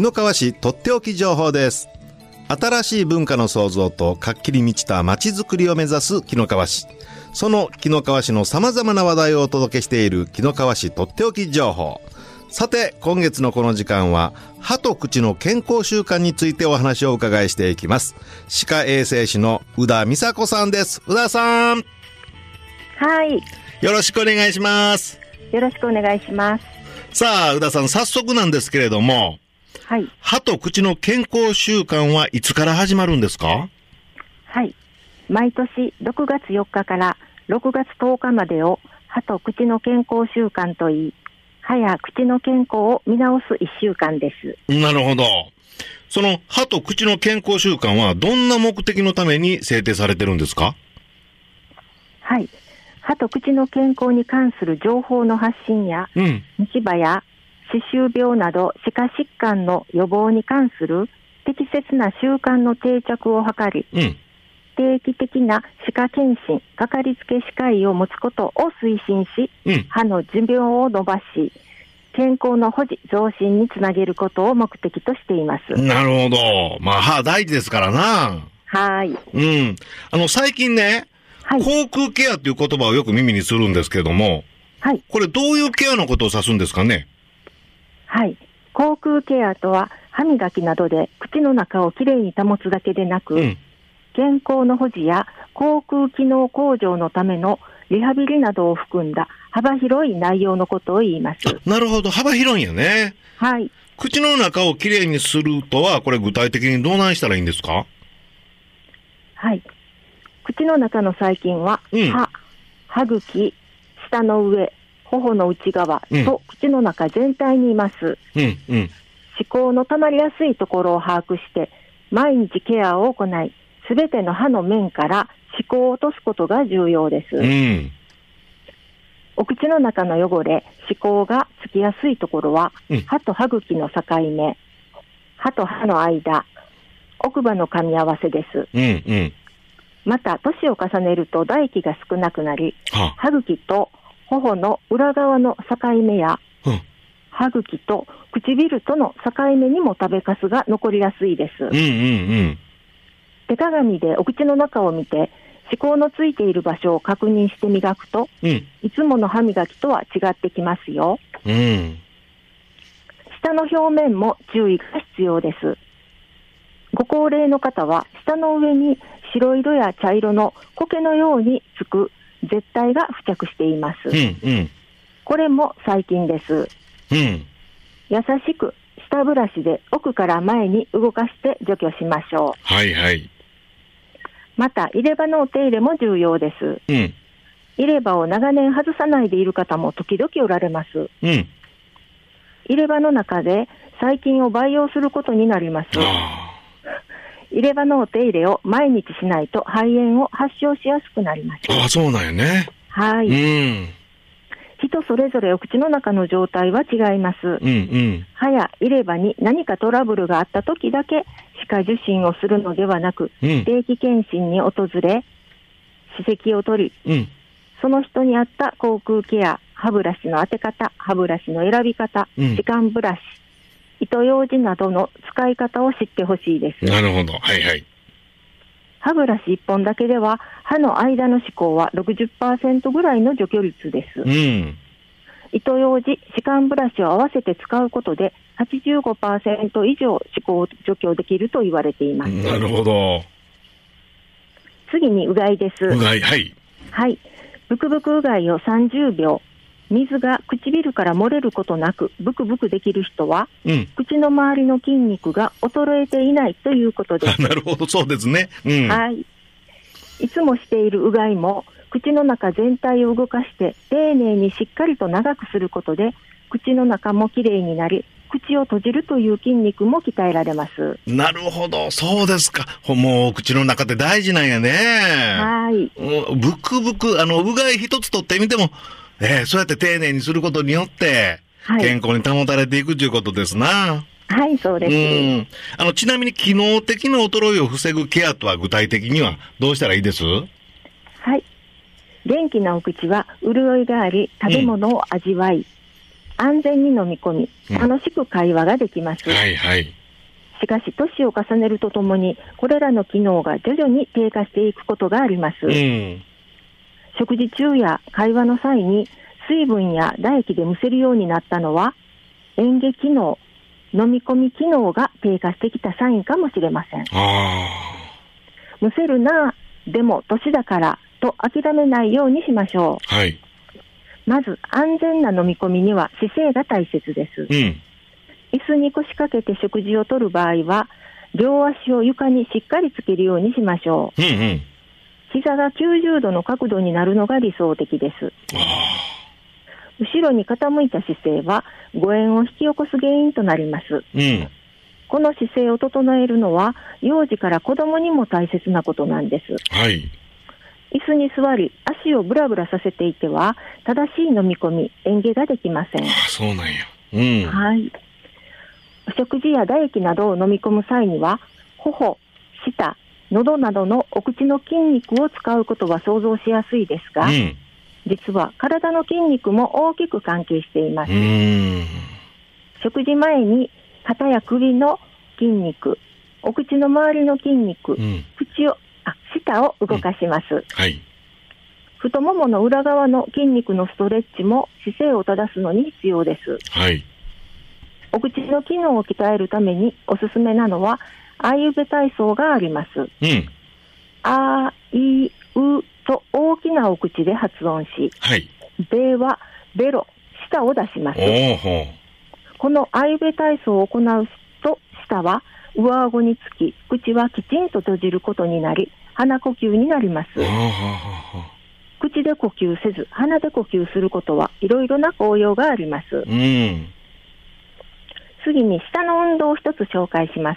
の川市とっておき情報です。新しい文化の創造と活気に満ちた街づくりを目指す紀の川市。その紀の川市の様々な話題をお届けしている紀の川市とっておき情報。さて、今月のこの時間は歯と口の健康習慣についてお話をお伺いしていきます。歯科衛生士の宇田美佐子さんです。宇田さん、 はい、 よろしくお願いします。 よろしくお願いします。 さあ、宇田さん、早速なんですけれども、 はい、 歯と口の健康習慣はいつから始まるんですか？ はい、毎年6月4日から6月10日までを歯と口の健康週間といい、歯や口の健康を見直す1週間です。 なるほど。その歯と口の健康習慣はどんな目的のために制定されてるんですか？ はい、歯と口の健康に関する情報の発信や、虫歯や歯周病など歯科疾患の予防に関する適切な習慣の定着を図り、定期的な歯科検診、かかりつけ歯科医を持つことを推進し、歯の寿命を伸ばし、健康の保持増進につなげることを目的としています。 なるほど。まあ、歯大事ですからな。 はい。 最近ね、口腔ケアという言葉をよく耳にするんですけれども、これどういうケアのことを指すんですかね？ はい、口腔ケアとは歯磨きなどで口の中をきれいに保つだけでなく、健康の保持や口腔機能向上のためのリハビリなどを含んだ幅広い内容のことを言います。 なるほど、幅広いんやね。 はい。 口の中をきれいにするとは、これ具体的にどうなんしたらいいんですか？ はい。口の中の細菌は、歯茎、舌の上、頬の内側と口の中全体にいます。歯垢の溜まりやすいところを把握して毎日ケアを行い、すべての歯の面から歯垢を落とすことが重要です。お口の中の汚れ、歯垢がつきやすいところは、歯と歯茎の境目、歯と歯の間、奥歯の噛み合わせです。また年を重ねると唾液が少なくなり、歯茎と頬の裏側の境目や、歯茎と唇との境目にも食べかすが残りやすいです。手鏡でお口の中を見て歯垢のついている場所を確認して磨くと、いつもの歯磨きとは違ってきますよ。舌の表面も注意が必要です。ご高齢の方は舌の上に白色や茶色の苔のようにつく絶対が付着しています。これも細菌です。優しく舌ブラシで奥から前に動かして除去しましょう。また入れ歯のお手入れも重要です。入れ歯を長年外さないでいる方も時々おられます。入れ歯の中で細菌を培養することになります。入れ歯のお手入れを毎日しないと肺炎を発症しやすくなります。 そうなんよね。 はい。人それぞれお口の中の状態は違います。歯や入れ歯に何かトラブルがあった時だけ歯科受診をするのではなく、定期検診に訪れ歯石を取り、その人に合った口腔ケア、歯ブラシの当て方、歯ブラシの選び方、歯間ブラシ、糸ようじなどの使い方を知ってほしいです。 なるほど。 歯ブラシ1本だけでは歯の間の歯垢は 60% ぐらいの除去率です。糸ようじ、歯間ブラシを合わせて使うことで 85% 以上歯垢を除去できると言われています。 なるほど。 次にうがいです。 うがい、 ブクブクうがいを30秒、水が唇から漏れることなくブクブクできる人は、口の周りの筋肉が衰えていないということです。 なるほど、そうですね。 いつもしているうがいも口の中全体を動かして丁寧にしっかりと長くすることで口の中もきれいになり、口を閉じるという筋肉も鍛えられます。 なるほど、そうですか。もう口の中って大事なんやね。ブクブク、うがい一つとってみても、そうやって丁寧にすることによって、健康に保たれていくということですな。 そうです。 ちなみに機能的な衰えを防ぐケアとは具体的にはどうしたらいいです？ 元気なお口は潤いがあり、食べ物を味わい、安全に飲み込み、楽しく会話ができます。 しかし年を重ねるとともにこれらの機能が徐々に低下していくことがあります。食事中や会話の際に水分や唾液でむせるようになったのは、嚥下機能、飲み込み機能が低下してきたサインかもしれません。むせるな、でも年だからと諦めないようにしましょう。 はい、 まず安全な飲み込みには姿勢が大切です。椅子に腰掛けて食事をとる場合は、両足を床にしっかりつけるようにしましょう。膝が90度の角度になるのが理想的です。後ろに傾いた姿勢は誤嚥を引き起こす原因となります。この姿勢を整えるのは幼児から子供にも大切なことなんです。 はい、 椅子に座り足をブラブラさせていては正しい飲み込み、嚥下ができません。 そうなんや。 はい。食事や唾液などを飲み込む際には、頬、舌、喉などのお口の筋肉を使うことは想像しやすいですが、実は体の筋肉も大きく関係しています。食事前に肩や首の筋肉、お口の周りの筋肉、舌を動かします。 はい、 太ももの裏側の筋肉のストレッチも姿勢を正すのに必要です。 はい、 お口の機能を鍛えるためにおすすめなのはあいうべ体操があります。あいうと大きなお口で発音し、べはベロ、舌を出します。このあいうべ体操を行うと舌は上顎につき、口はきちんと閉じることになり鼻呼吸になります。口で呼吸せず鼻で呼吸することはいろいろな効用があります。次に舌の運動を一つ紹介します。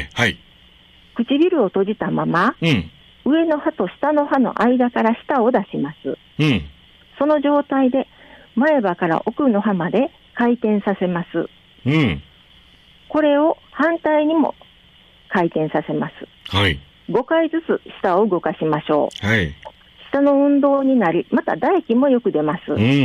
唇を閉じたまま、上の歯と下の歯の間から舌を出します。その状態で前歯から奥の歯まで回転させます。これを反対にも回転させます。5回ずつ舌を動かしましょう。舌の運動になり、また唾液もよく出ます。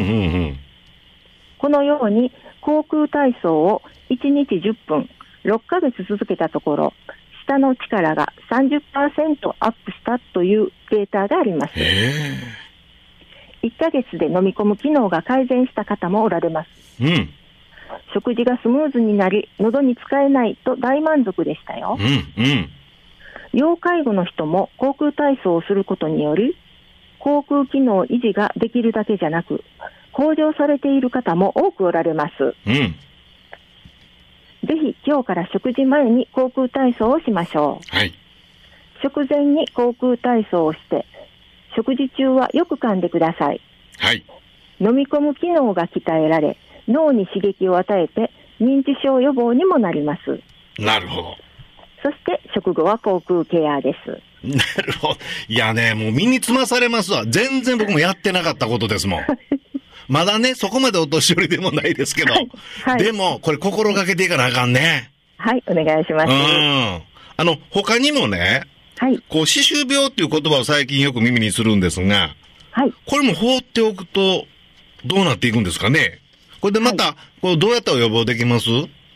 このように口腔体操を1日10分6ヶ月続けたところ、舌の力が 30% アップしたというデータがあります。1ヶ月で飲み込む機能が改善した方もおられます。食事がスムーズになり喉に使えないと大満足でしたよ。要介護の人も口腔体操をすることにより口腔機能維持ができるだけじゃなく向上されている方も多くおられます。ぜひ今日から食事前に口腔体操をしましょう。食前に口腔体操をして食事中はよく噛んでください。飲み込む機能が鍛えられ脳に刺激を与えて認知症予防にもなります。 なるほど。 そして食後は口腔ケアです。 なるほど。いやね、もう身につまされますわ。全然僕もやってなかったことですもん。まだね、そこまでお年寄りでもないですけど。でも、これ心がけていかなあかんね。 お願いします。 他にもね、こう、歯周病っていう言葉を最近よく耳にするんですが、これも放っておくと、どうなっていくんですかね。これでまた、これどうやったら予防できます？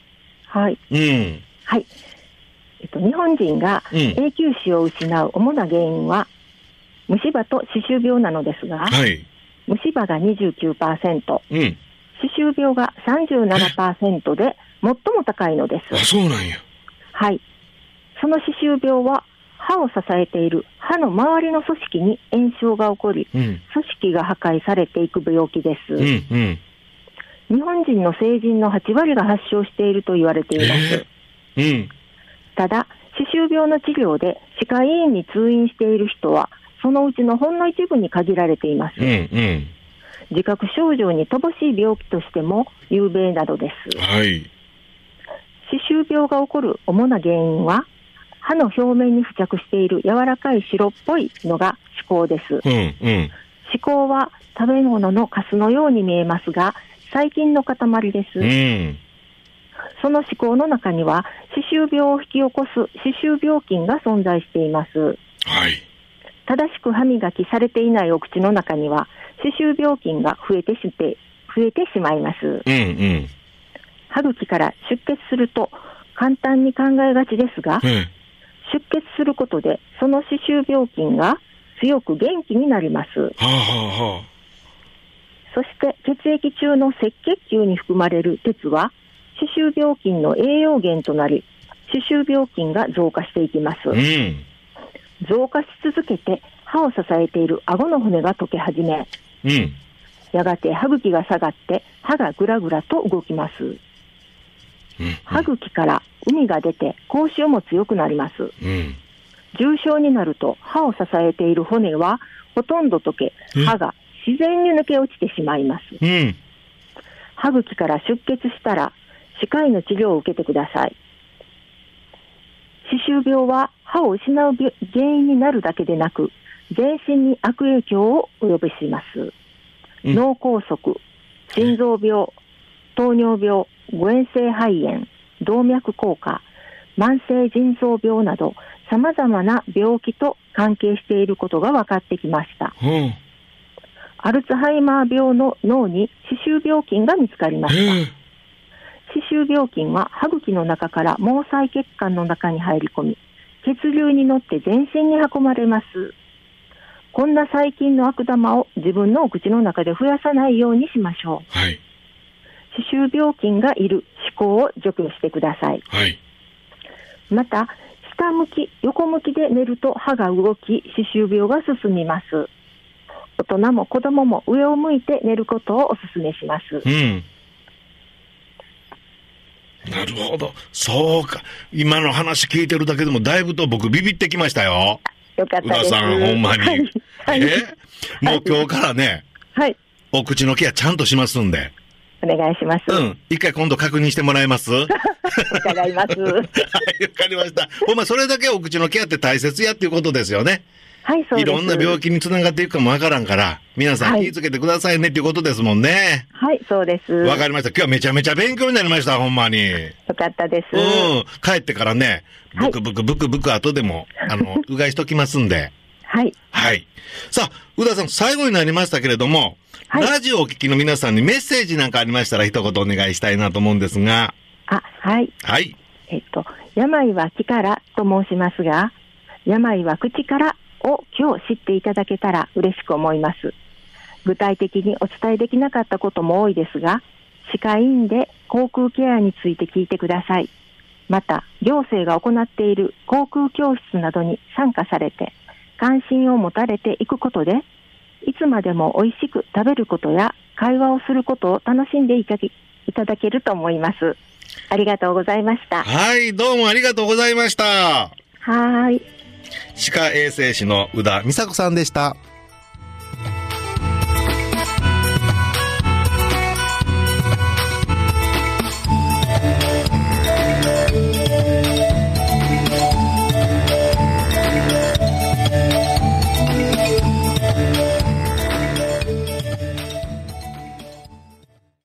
日本人が永久歯を失う主な原因は、虫歯と歯周病なのですが、虫歯が 29%、歯周病が 37% で最も高いのです。 そうなんや。 その歯周病は歯を支えている歯の周りの組織に炎症が起こり、組織が破壊されていく病気です。日本人の成人の8割が発症していると言われています。ただ、歯周病の治療で歯科医院に通院している人はそのうちのほんの一部に限られています。自覚症状に乏しい病気としても有名などです。歯周病が起こる主な原因は歯の表面に付着している柔らかい白っぽいのが歯垢です。歯垢は食べ物のカスのように見えますが細菌の塊です。その歯垢の中には歯周病を引き起こす歯周病菌が存在しています。正しく歯磨きされていないお口の中には歯周病菌が増えてしまいます。歯茎から出血すると簡単に考えがちですが、出血することでその歯周病菌が強く元気になります。 はあはあはあ、 そして血液中の赤血球に含まれる鉄は歯周病菌の栄養源となり、歯周病菌が増加していきます。増加し続けて歯を支えている顎の骨が溶け始め、やがて歯茎が下がって歯がぐらぐらと動きます。歯茎から膿が出て口臭も強くなります。重症になると歯を支えている骨はほとんど溶け、歯が自然に抜け落ちてしまいます。歯茎から出血したら歯科医の治療を受けてください。歯周病は歯を失う原因になるだけでなく、全身に悪影響を及ぼします。脳梗塞、心臓病、糖尿病、誤嚥性肺炎、動脈硬化、慢性腎臓病など様々な病気と関係していることが分かってきました。アルツハイマー病の脳に歯周病菌が見つかりました。歯周病菌は歯茎の中から毛細血管の中に入り込み、血流に乗って全身に運ばれます。こんな細菌の悪玉を自分のお口の中で増やさないようにしましょう。歯周病菌がいる歯垢を除去してください。また、下向き、横向きで寝ると歯が動き、歯周病が進みます。大人も子供も上を向いて寝ることをお勧めします。 なるほど。そうか。今の話聞いてるだけでもだいぶと僕ビビってきましたよ。 よかったです。 宇田さん、ほんまに。もう今日からね、お口のケアちゃんとしますんで。 お願いします。 一回今度確認してもらえます？ 伺います。はい、わかりました。ほんまそれだけお口のケアって大切やっていうことですよね。 はい、そうです。 いろんな病気につながっていくかもわからんから、皆さん気をつけてくださいねっていうことですもんね。 はい、そうです。 わかりました。今日はめちゃめちゃ勉強になりました、ほんまに。よかったです。 帰ってからね、ブクブク後でも、うがいしときますんで。はい。さあ、宇田さん、最後になりましたけれども、ラジオをお聞きの皆さんにメッセージなんかありましたら一言お願いしたいなと思うんですが。 はい。病は気からと申しますが、病は口からを今日知っていただけたら嬉しく思います。具体的にお伝えできなかったことも多いですが、歯科医院で口腔ケアについて聞いてください。また、行政が行っている口腔教室などに参加されて、関心を持たれていくことで、いつまでも美味しく食べることや会話をすることを楽しんでいただけると思います。ありがとうございました。 はい、どうもありがとうございました。 はい。 歯科衛生士の宇田美佐子さんでした。